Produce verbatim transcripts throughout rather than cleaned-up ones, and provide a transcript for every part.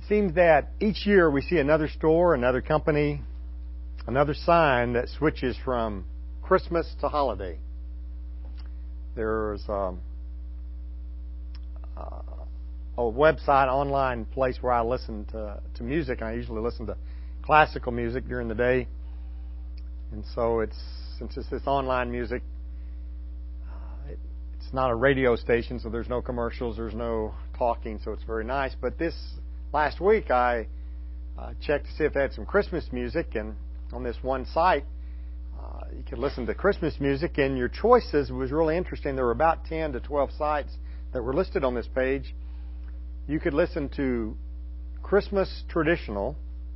seems that each year we see another store, another company, another sign that switches from Christmas to holiday. There's um, uh, a website, online place where I listen to, to music, and I usually listen to classical music during the day. And so it's since it's this online music, uh, it, it's not a radio station, so there's no commercials, there's no talking, so it's very nice. But this last week I uh, checked to see if they had some Christmas music, and on this one site uh, you could listen to Christmas music, and your choices was really interesting. There were about ten to twelve sites that were listed on this page. You could listen to Christmas traditional,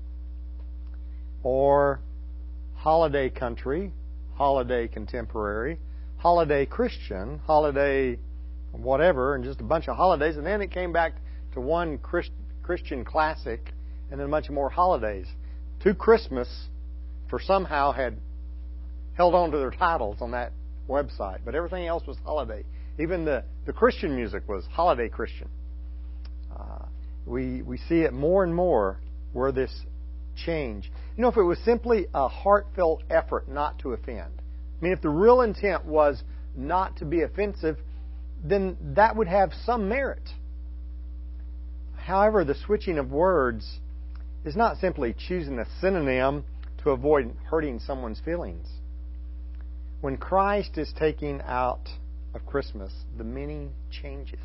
or holiday country, holiday contemporary, holiday Christian, holiday whatever, and just a bunch of holidays. And then it came back to one Christ, Christian classic, and then a bunch of more holidays. Two Christmas, for somehow had held on to their titles on that website, but everything else was holiday. Even the, the Christian music was holiday Christian. Uh, we we see it more and more where this change. You know, if it was simply a heartfelt effort not to offend, I mean, if the real intent was not to be offensive, then that would have some merit. However, the switching of words is not simply choosing a synonym to avoid hurting someone's feelings. When Christ is taken out of Christmas, the meaning changes.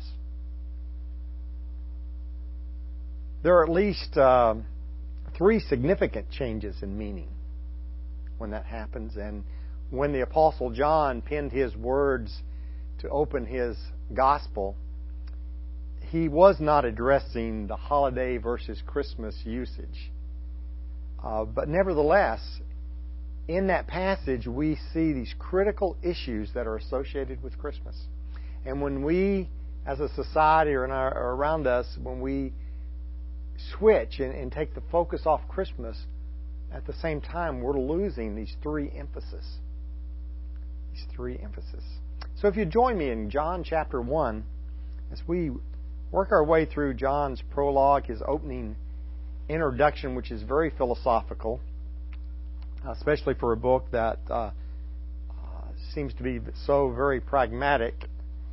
There are at least uh, three significant changes in meaning when that happens. And when the Apostle John penned his words to open his gospel, he was not addressing the holiday versus Christmas usage. Uh, but nevertheless, in that passage, we see these critical issues that are associated with Christmas. And when we, as a society or, in our, or around us, when we switch and, and take the focus off Christmas, at the same time, we're losing these three emphasis. These three emphasis. So if you join me in John chapter one, as we work our way through John's prologue, his opening introduction, which is very philosophical, especially for a book that uh, uh, seems to be so very pragmatic.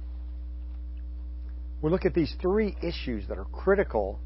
We look at these three issues that are critical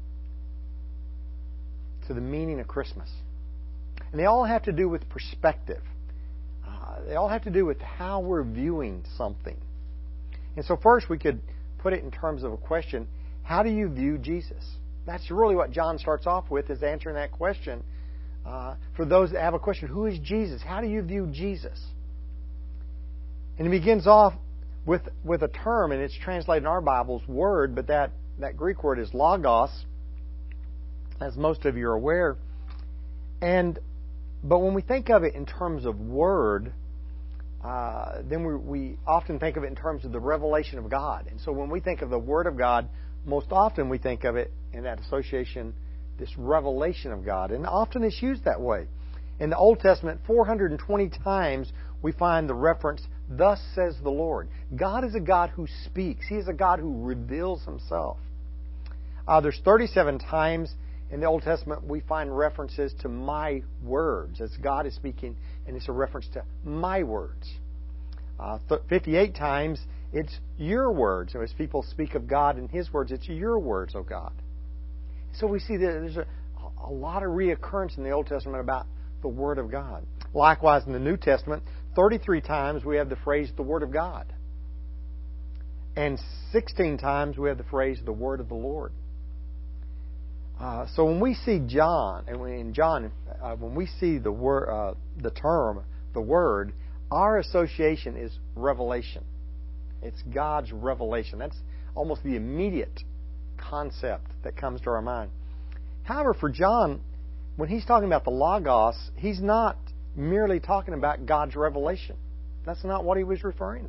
to the meaning of Christmas. And they all have to do with perspective. Uh, they all have to do with how we're viewing something. And so first we could put it in terms of a question: how do you view Jesus? That's really what John starts off with, is answering that question. Uh, for those that have a question, who is Jesus? How do you view Jesus? And he begins off with, with a term, and it's translated in our Bibles, word, but that, that Greek word is logos, as most of you are aware. And but when we think of it in terms of word, uh, then we, we often think of it in terms of the revelation of God. And so when we think of the Word of God, most often we think of it in that association, this revelation of God. And often it's used that way. In the Old Testament, four hundred twenty times we find the reference, thus says the Lord. God is a God who speaks. He is a God who reveals Himself. Uh, there's thirty-seven times in the Old Testament we find references to my words, as God is speaking, and it's a reference to my words. Uh, fifty-eight times it's your words. So as people speak of God and His words, it's your words, O God. So we see that there's a, a lot of reoccurrence in the Old Testament about the Word of God. Likewise, in the New Testament, thirty-three times we have the phrase, the Word of God. And sixteen times we have the phrase, the Word of the Lord. Uh, so when we see John, and in John, uh, when we see the word, uh, the term, the Word, our association is revelation. It's God's revelation. That's almost the immediate concept that comes to our mind. However, for John, when he's talking about the Logos, he's not merely talking about God's revelation. That's not what he was referring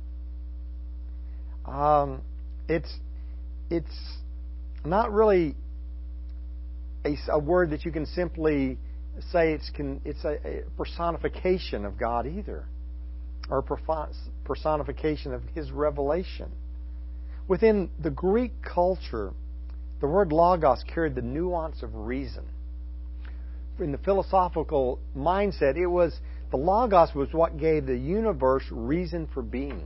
to. Um, it's it's not really a, a word that you can simply say it's can, it's a, a personification of God either, or a personification of His revelation. Within the Greek culture, The word logos carried the nuance of reason. In the philosophical mindset, it was the logos was what gave the universe reason for being.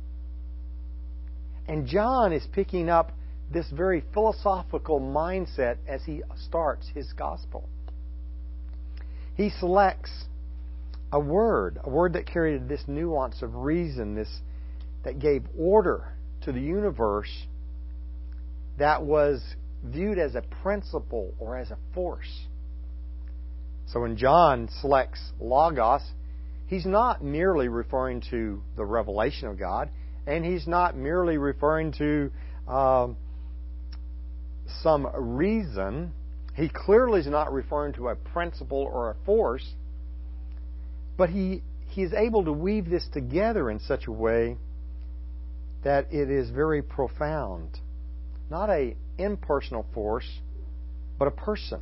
And John is picking up this very philosophical mindset as he starts his gospel. He selects a word, a word that carried this nuance of reason, this that gave order to the universe, that was viewed as a principle or as a force. So when John selects logos, he's not merely referring to the revelation of God, and he's not merely referring to um, some reason. He clearly is not referring to a principle or a force, but he, he is able to weave this together in such a way that it is very profound. Not an impersonal force, but a person.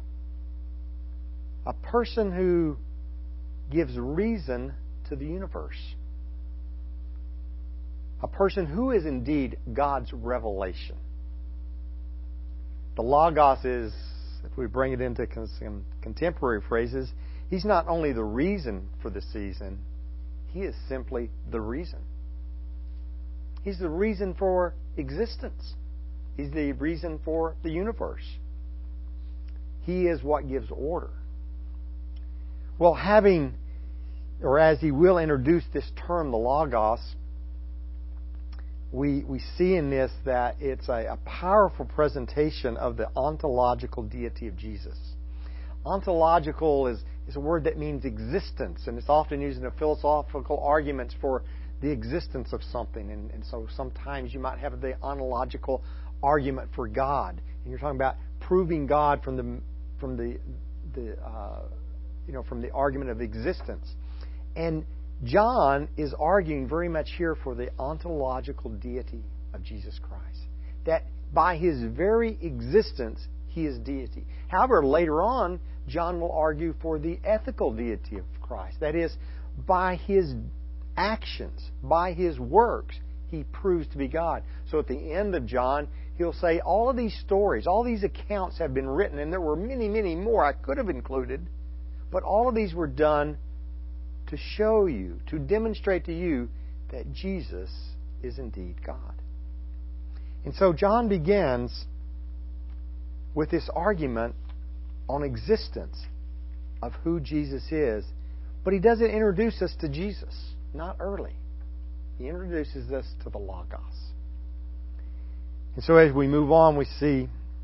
A person who gives reason to the universe. A person who is indeed God's revelation. The Logos is, if we bring it into some contemporary phrases, He's not only the reason for the season, He is simply the reason. He's the reason for existence. He's the reason for the universe. He is what gives order. Well, having, or as he will introduce this term, the Logos, we, we see in this that it's a, a powerful presentation of the ontological deity of Jesus. Ontological is, is a word that means existence, and it's often used in the philosophical arguments for the existence of something. And, and so sometimes you might have the ontological argument for God, and you're talking about proving God from the from the the uh, you know from the argument of existence. And John is arguing very much here for the ontological deity of Jesus Christ, that by His very existence He is deity. However, later on, John will argue for the ethical deity of Christ. That is, by His actions, by His works, He proves to be God. So at the end of John, he'll say, all of these stories, all these accounts have been written, and there were many, many more I could have included, but all of these were done to show you, to demonstrate to you that Jesus is indeed God. And so John begins with this argument on existence of who Jesus is, but he doesn't introduce us to Jesus, not early. He introduces us to the Logos. And so as we move on, we see,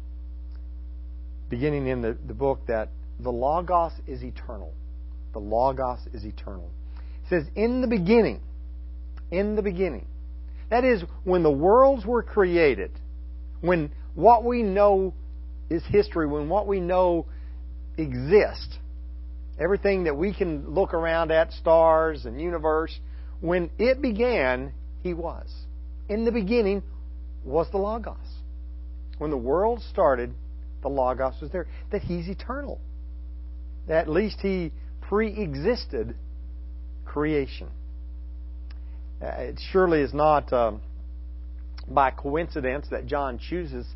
beginning in the, the book, that the Logos is eternal. The Logos is eternal. It says, in the beginning, in the beginning. That is, when the worlds were created, when what we know is history, when what we know exists, everything that we can look around at, stars and universe, when it began, He was. In the beginning was the Logos. When the world started, the Logos was there. That He's eternal. That at least He pre-existed creation. Uh, it surely is not um, by coincidence that John chooses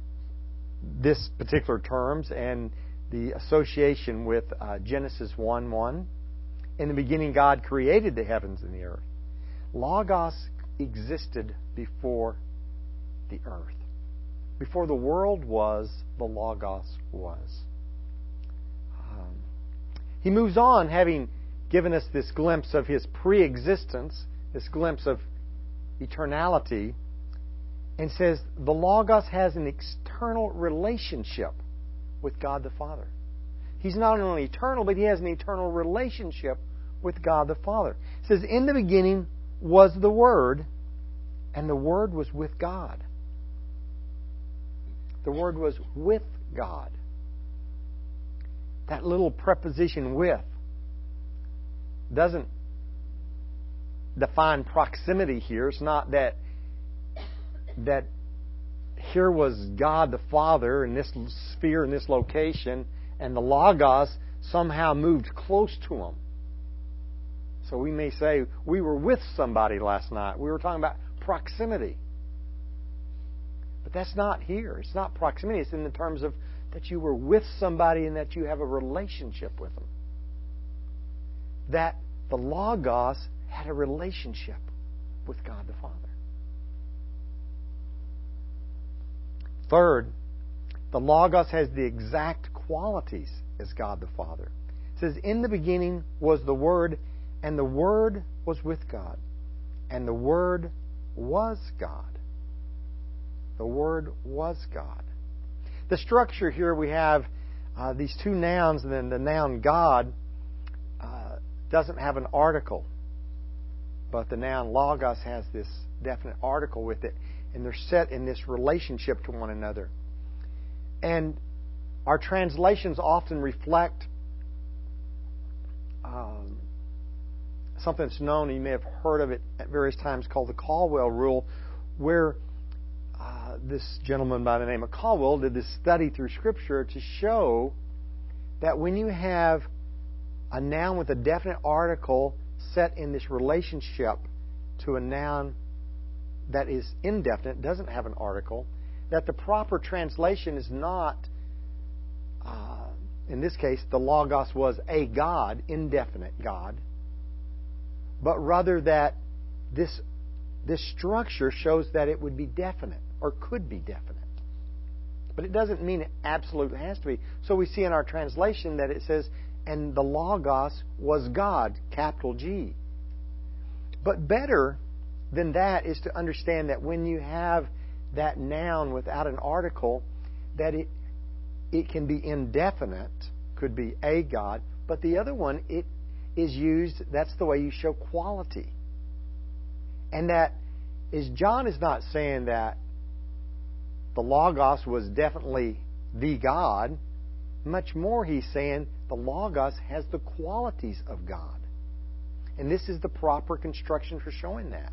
this particular terms and the association with uh, Genesis one one. In the beginning, God created the heavens and the earth. Logos existed before the earth. Before the world was, the Logos was. Um, he moves on, having given us this glimpse of His pre-existence, this glimpse of eternality, and says the Logos has an external relationship with God the Father. He's not only eternal, but He has an eternal relationship with God the Father. It says, in the beginning was the Word, and the Word was with God. The Word was with God. That little preposition with doesn't define proximity here. It's not that that here was God the Father in this sphere, in this location, and the Logos somehow moved close to Him. So we may say, we were with somebody last night. We were talking about proximity. But that's not here. It's not proximity. It's in the terms of that you were with somebody and that you have a relationship with them. That the Logos had a relationship with God the Father. Third, the Logos has the exact qualities as God the Father. It says, in the beginning was the Word, and the Word was with God, and the Word was God. The Word was God. The structure here, we have uh, these two nouns, and then the noun God uh, doesn't have an article, but the noun Logos has this definite article with it, and they're set in this relationship to one another. And our translations often reflect um, something that's known, you may have heard of it at various times, called the Caldwell Rule, where uh, this gentleman by the name of Caldwell did this study through Scripture to show that when you have a noun with a definite article set in this relationship to a noun that is indefinite, doesn't have an article, that the proper translation is not, uh, in this case, the Logos was a God, indefinite God, but rather that this, this structure shows that it would be definite or could be definite. But it doesn't mean it absolutely has to be. So we see in our translation that it says, and the Logos was God, capital G. But better than that is to understand that when you have that noun without an article, that it it can be indefinite, could be a God, but the other one, it is used, that's the way you show quality. And that is, John is not saying that the Logos was definitely the God. Much more, he's saying the Logos has the qualities of God. And this is the proper construction for showing that.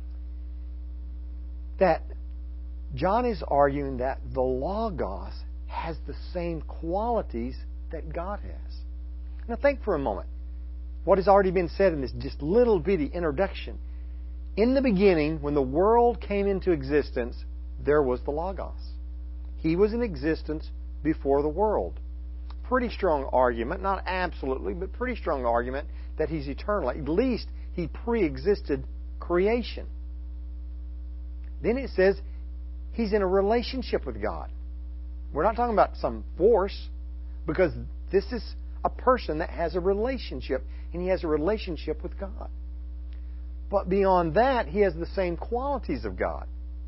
That John is arguing that the Logos has the same qualities that God has. Now think for a moment. What has already been said in this just little bitty introduction. In the beginning, when the world came into existence, there was the Logos. He was in existence before the world. Pretty strong argument, not absolutely, but pretty strong argument that He's eternal. At least He pre-existed creation. Then it says He's in a relationship with God. We're not talking about some force, because this is a person that has a relationship, and He has a relationship with God. But beyond that, He has the same qualities of God.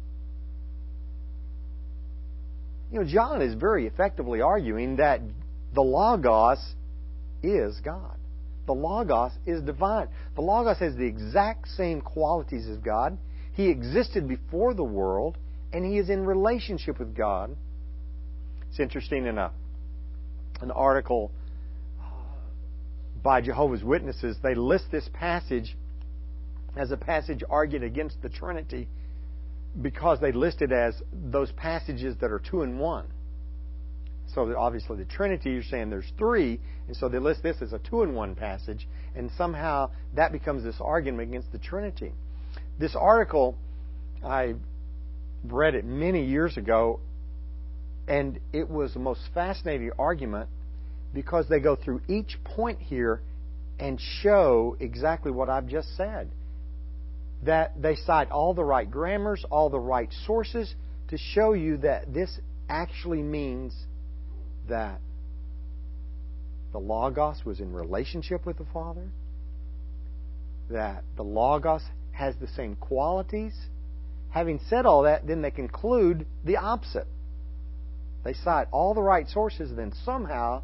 You know, John is very effectively arguing that the Logos is God. The Logos is divine. The Logos has the exact same qualities as God. He existed before the world, and He is in relationship with God. It's interesting in a, an article by Jehovah's Witnesses, they list this passage as a passage argued against the Trinity because they list it as those passages that are two in one. So obviously the Trinity, you're saying there's three, and so they list this as a two in one passage, and somehow that becomes this argument against the Trinity. This article, I read it many years ago, and it was the most fascinating argument because they go through each point here and show exactly what I've just said. That they cite all the right grammars, all the right sources to show you that this actually means that the Logos was in relationship with the Father, that the Logos has the same qualities. Having said all that, then they conclude the opposite. They cite all the right sources and then somehow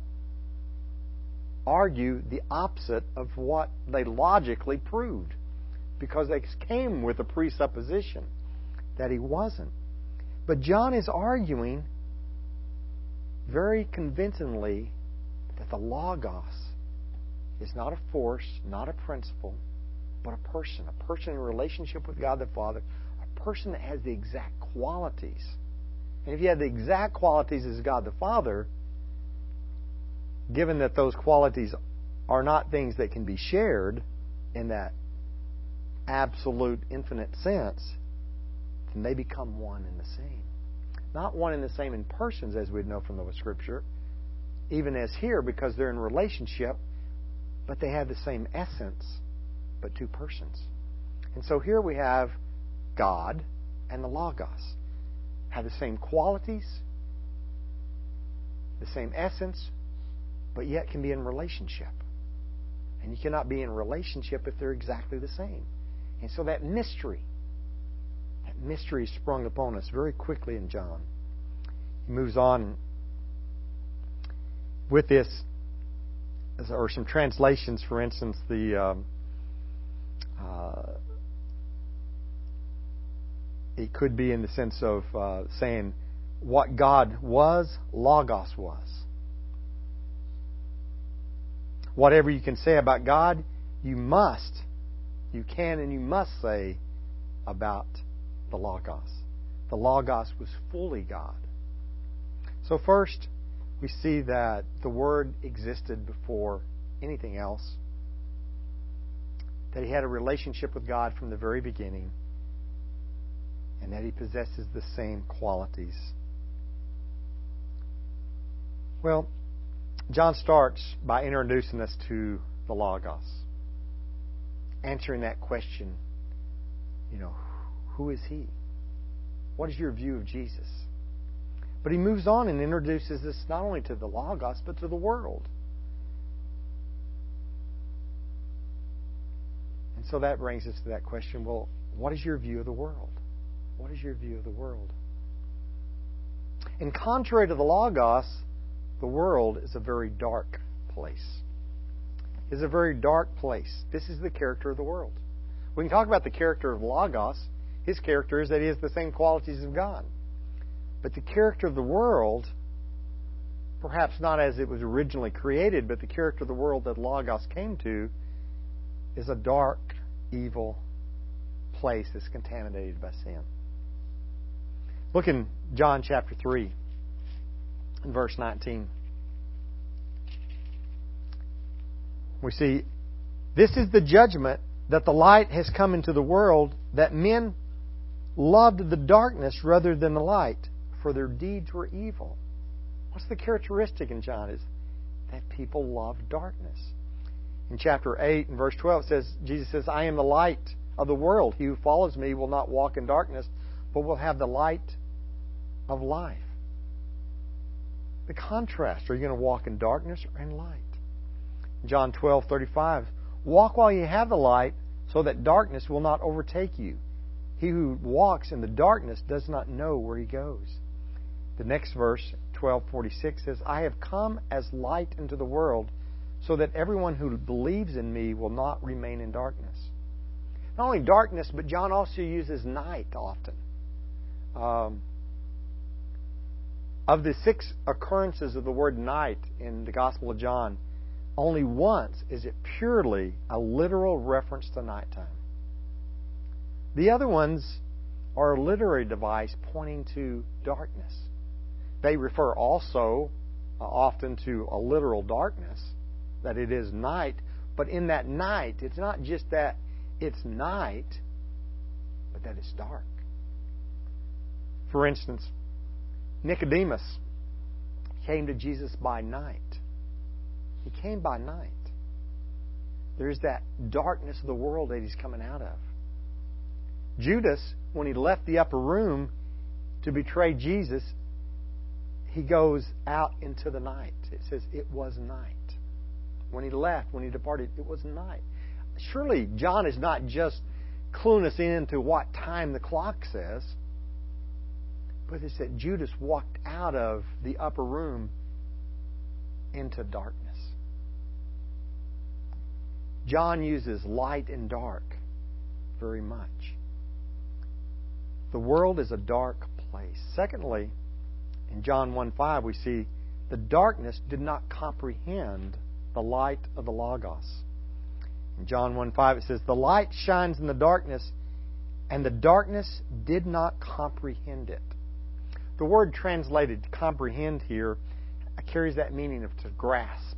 argue the opposite of what they logically proved, because they came with a presupposition that He wasn't. But John is arguing very convincingly that the Logos is not a force, not a principle, but a person. A person in relationship with God the Father. A person that has the exact qualities. And if you have the exact qualities as God the Father, given that those qualities are not things that can be shared in that absolute infinite sense, then they become one and the same. Not one and the same in persons, as we'd know from the Scripture, even as here, because they're in relationship, but they have the same essence, but two persons. And so here we have God and the Logos have the same qualities, the same essence, but yet can be in relationship. And you cannot be in relationship if they're exactly the same. And so that mystery, that mystery is sprung upon us very quickly in John. He moves on with this, or some translations, for instance, the um, uh, it could be in the sense of uh, saying what God was, Logos was. Whatever you can say about God, you must, you can and you must say about the Logos. The Logos was fully God. So first, we see that the Word existed before anything else. That He had a relationship with God from the very beginning. And that He possesses the same qualities. Well, John starts by introducing us to the Logos. Answering that question, you know, who is He? What is your view of Jesus? But he moves on and introduces us not only to the Logos, but to the world. And so that brings us to that question, well, what is your view of the world? What is your view of the world? And contrary to the Logos, the world is a very dark place. It's a very dark place. This is the character of the world. We can talk about the character of Logos. His character is that he has the same qualities of God. But the character of the world, perhaps not as it was originally created, but the character of the world that Logos came to, is a dark, evil place that's contaminated by sin. Look in John chapter three, in verse nineteen. We see, this is the judgment, that the light has come into the world, that men loved the darkness rather than the light, for their deeds were evil. What's the characteristic in John? Is that people love darkness. In chapter eight and verse twelve, it says, Jesus says, I am the light of the world. He who follows me will not walk in darkness, but will have the light of life. The contrast. Are you going to walk in darkness or in light? John twelve thirty-five, walk while you have the light, so that darkness will not overtake you. He who walks in the darkness does not know where he goes. The next verse, twelve forty-six, says, I have come as light into the world, so that everyone who believes in me will not remain in darkness. Not only darkness, but John also uses night often. Um, of the six occurrences of the word night in the Gospel of John, only once is it purely a literal reference to nighttime. The other ones are a literary device pointing to darkness. They refer also uh, often to a literal darkness, that it is night, but in that night, it's not just that it's night, but that it's dark. For instance, Nicodemus came to Jesus by night. He came by night. There's that darkness of the world that he's coming out of. Judas, when he left the upper room to betray Jesus, he goes out into the night. It says it was night. When he left, when he departed, it was night. Surely John is not just cluing us into what time the clock says, but it's that Judas walked out of the upper room into darkness. John uses light and dark very much. The world is a dark place. Secondly, in John one five, we see the darkness did not comprehend the light of the Logos. In John one five, it says, the light shines in the darkness, and the darkness did not comprehend it. The word translated comprehend here carries that meaning of to grasp.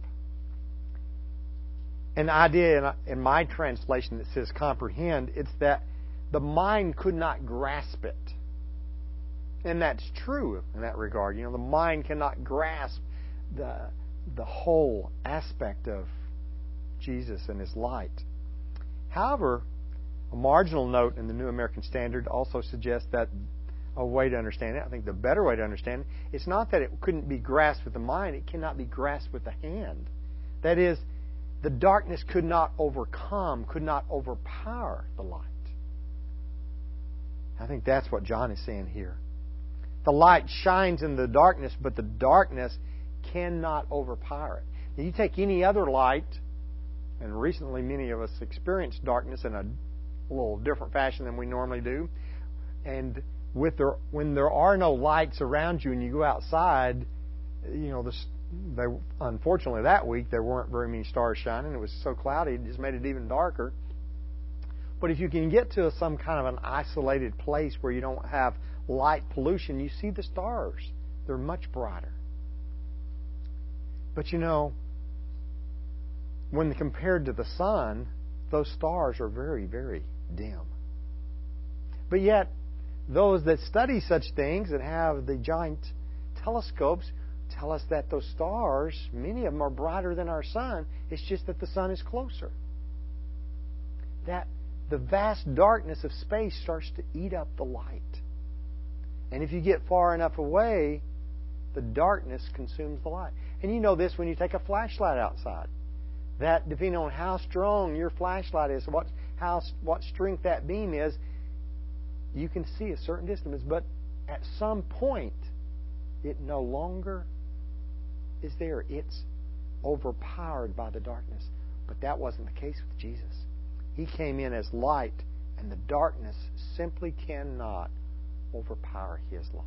An idea in my translation that says comprehend, it's that the mind could not grasp it. And that's true in that regard. You know, the mind cannot grasp the the whole aspect of Jesus and His light. However, a marginal note in the New American Standard also suggests that a way to understand it, I think the better way to understand it, it's not that it couldn't be grasped with the mind, it cannot be grasped with the hand. That is, the darkness could not overcome, could not overpower the light. I think that's what John is saying here. The light shines in the darkness, but the darkness cannot overpower it. Now, you take any other light, and recently many of us experienced darkness in a little different fashion than we normally do, and with there, when there are no lights around you and you go outside, you know, this, they, unfortunately that week there weren't very many stars shining. It was so cloudy, it just made it even darker. But if you can get to some kind of an isolated place where you don't have light pollution, you see the stars. They're much brighter. But you know, when compared to the sun, those stars are very, very dim. But yet, those that study such things, that have the giant telescopes, tell us that those stars, many of them are brighter than our sun. It's just that the sun is closer. That the vast darkness of space starts to eat up the light. And if you get far enough away, the darkness consumes the light. And you know this when you take a flashlight outside. That, depending on how strong your flashlight is, what, how, what strength that beam is, you can see a certain distance. But at some point, it no longer is there. It's overpowered by the darkness. But that wasn't the case with Jesus. He came in as light, and the darkness simply cannot overpower His light.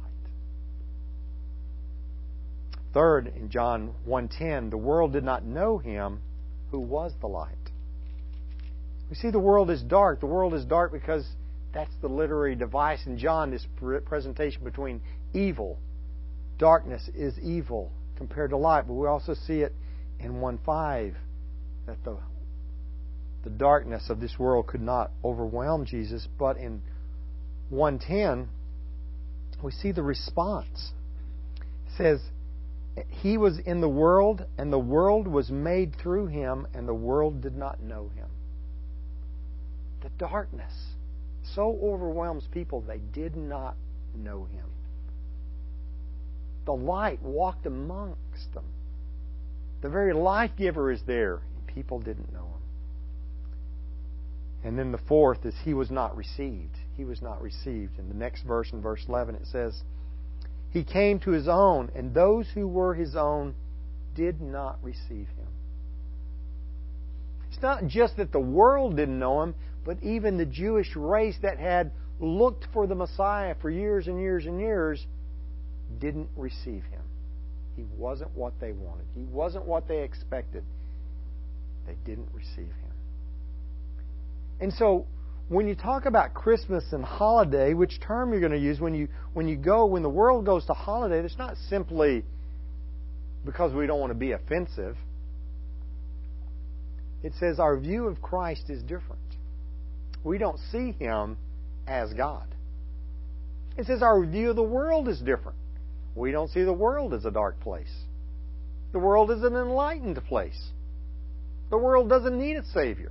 Third, in John one ten, the world did not know Him who was the light. We see the world is dark. The world is dark because that's the literary device in John, this presentation between evil. Darkness is evil compared to light. But we also see it in one five, that the the darkness of this world could not overwhelm Jesus. But in one ten, we see the response. It says, He was in the world, and the world was made through Him, and the world did not know Him. The darkness so overwhelms people, they did not know Him. The light walked amongst them. The very life giver is there, and people didn't know Him. And then the fourth is He was not received. He was not received. In the next verse, in verse eleven, it says, He came to His own, and those who were His own did not receive Him. It's not just that the world didn't know Him, but even the Jewish race that had looked for the Messiah for years and years and years didn't receive Him. He wasn't what they wanted. He wasn't what they expected. They didn't receive Him. And so, when you talk about Christmas and holiday, which term you're going to use when you when you go when the world goes to holiday, it's not simply because we don't want to be offensive. It says our view of Christ is different. We don't see Him as God. It says our view of the world is different. We don't see the world as a dark place. The world is an enlightened place. The world doesn't need a Savior.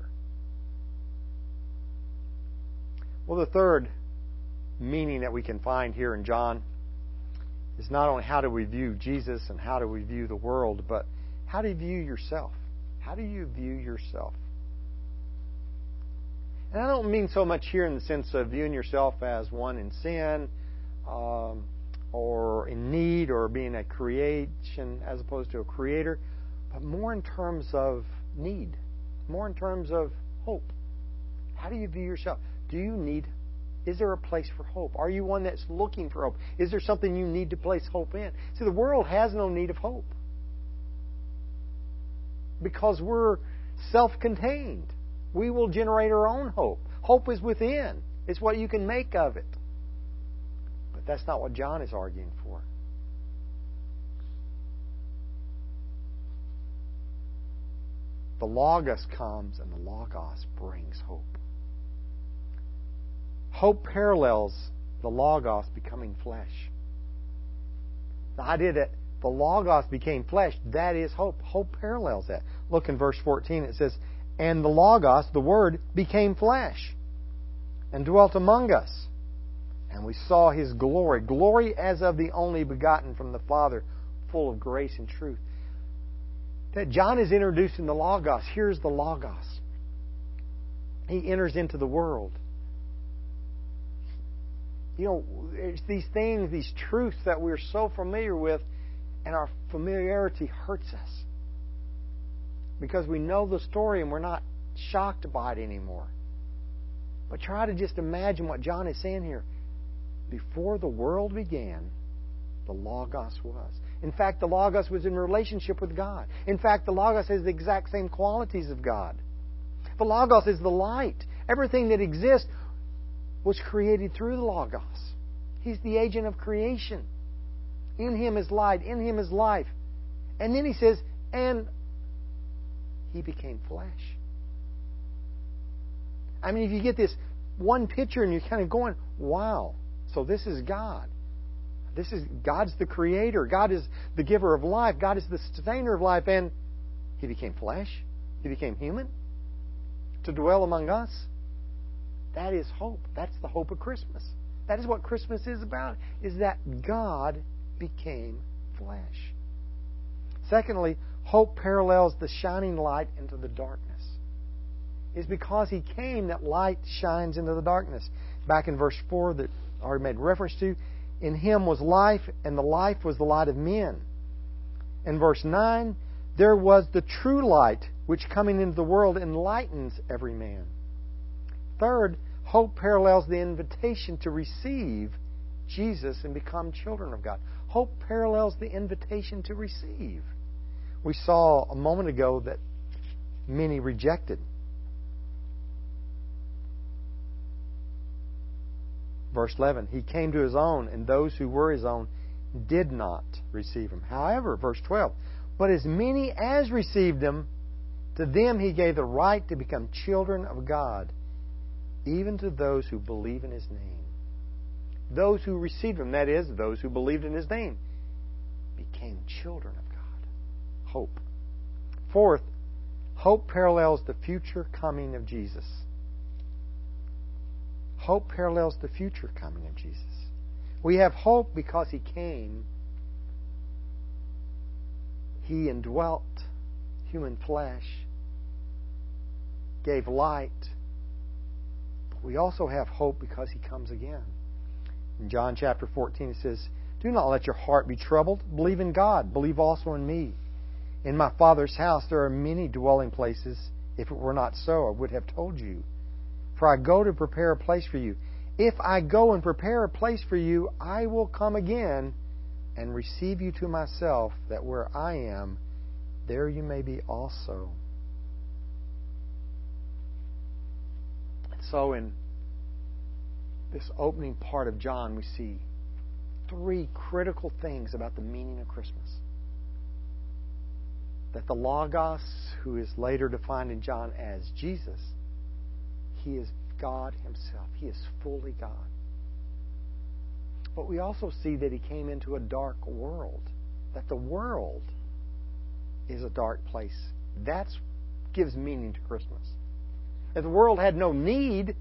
Well, the third meaning that we can find here in John is not only how do we view Jesus and how do we view the world, but how do you view yourself? How do you view yourself? And I don't mean so much here in the sense of viewing yourself as one in sin, um, or in need, or being a creation as opposed to a creator, but more in terms of need, more in terms of hope. How do you view yourself? Do you need, is there a place for hope? Are you one that's looking for hope? Is there something you need to place hope in? See, the world has no need of hope because we're self-contained. We will generate our own hope. Hope is within. It's what you can make of it. But that's not what John is arguing for. The Logos comes, and the Logos brings hope. Hope parallels the Logos becoming flesh. The idea that the Logos became flesh, that is hope. Hope parallels that. Look in verse fourteen, it says, "And the Logos, the Word, became flesh and dwelt among us. And we saw His glory, glory as of the only begotten from the Father, full of grace and truth." That John is introducing the Logos. Here's the Logos. He enters into the world. You know, it's these things, these truths that we're so familiar with, and our familiarity hurts us. Because we know the story and we're not shocked by it anymore. But try to just imagine what John is saying here. Before the world began, the Logos was. In fact, the Logos was in relationship with God. In fact, the Logos has the exact same qualities of God. The Logos is the light. Everything that exists was created through the Logos. He's the agent of creation. In Him is light. In Him is life. And then He says, and He became flesh. I mean, if you get this one picture and you're kind of going, wow, so this is God. This is God's the creator. God is the giver of life. God is the sustainer of life. And He became flesh. He became human to dwell among us. That is hope. That's the hope of Christmas. That is what Christmas is about, is that God became flesh. Secondly, hope parallels the shining light into the darkness. It's because He came that light shines into the darkness. Back in verse four that I already made reference to, in Him was life, and the life was the light of men. In verse nine, there was the true light, which coming into the world enlightens every man. Third, hope parallels the invitation to receive Jesus and become children of God. Hope parallels the invitation to receive. We saw a moment ago that many rejected. Verse eleven, He came to His own, and those who were His own did not receive Him. However, verse twelve, but as many as received Him, to them He gave the right to become children of God, even to those who believe in His name. Those who received Him, that is, those who believed in His name, became children of God. Hope. Fourth, hope parallels the future coming of Jesus. Hope parallels the future coming of Jesus. We have hope because He came. He indwelt human flesh, gave light. But we also have hope because He comes again. In John chapter fourteen it says, "Do not let your heart be troubled. Believe in God. Believe also in me. In my Father's house there are many dwelling places. If it were not so, I would have told you. For I go to prepare a place for you. If I go and prepare a place for you, I will come again and receive you to myself, that where I am, there you may be also." And so in this opening part of John, we see three critical things about the meaning of Christmas. That the Logos, who is later defined in John as Jesus, He is God Himself. He is fully God. But we also see that He came into a dark world. That the world is a dark place. That gives meaning to Christmas. If the world had no need,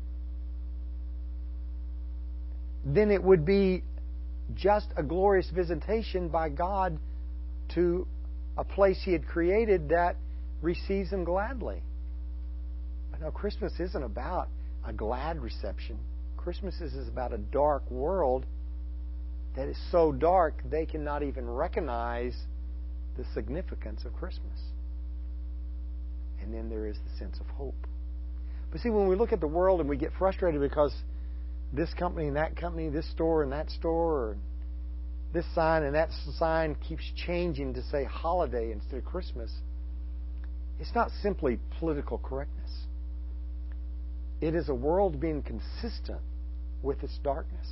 then it would be just a glorious visitation by God to a place He had created that receives Him gladly. But no, Christmas isn't about a glad reception. Christmas is about a dark world that is so dark they cannot even recognize the significance of Christmas. And then there is the sense of hope. But see, when we look at the world and we get frustrated because this company and that company, this store and that store, or this sign and that sign keeps changing to say holiday instead of Christmas, it's not simply political correctness. It is a world being consistent with its darkness,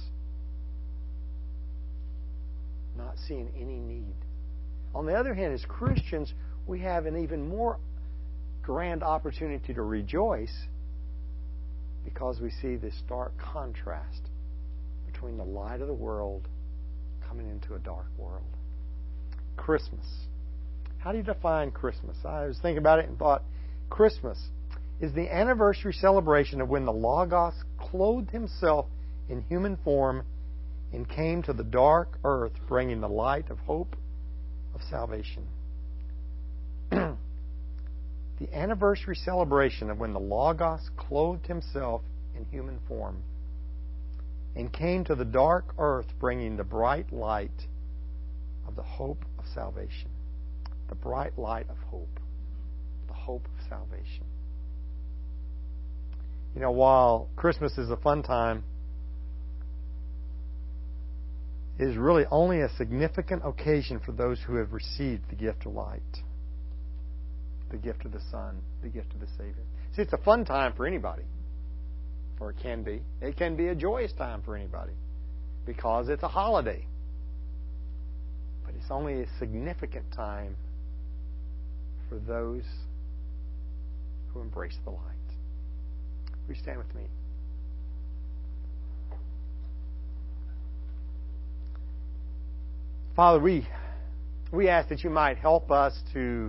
not seeing any need. On the other hand, as Christians, we have an even more grand opportunity to rejoice because we see this stark contrast between the light of the world coming into a dark world. Christmas. How do you define Christmas? I was thinking about it and thought, Christmas is the anniversary celebration of when the Logos clothed himself in human form and came to the dark earth, bringing the light of hope of salvation. The anniversary celebration of when the Logos clothed himself in human form and came to the dark earth, bringing the bright light of the hope of salvation. The bright light of hope. The hope of salvation. You know, while Christmas is a fun time, it is really only a significant occasion for those who have received the gift of light, the gift of the Son, the gift of the Savior. See, it's a fun time for anybody, or it can be. It can be a joyous time for anybody because it's a holiday. But it's only a significant time for those who embrace the light. Will you stand with me? Father, we we ask that you might help us to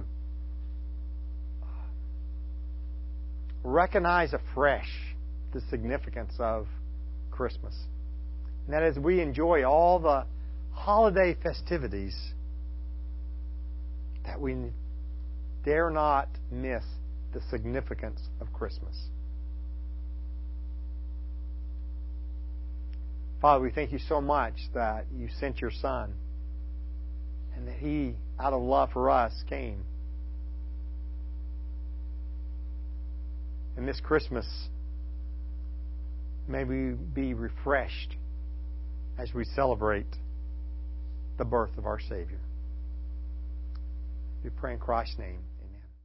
recognize afresh the significance of Christmas. And that as we enjoy all the holiday festivities, that we dare not miss the significance of Christmas. Father, we thank you so much that you sent your Son and that He, out of love for us, came. And this Christmas, may we be refreshed as we celebrate the birth of our Savior. We pray in Christ's name.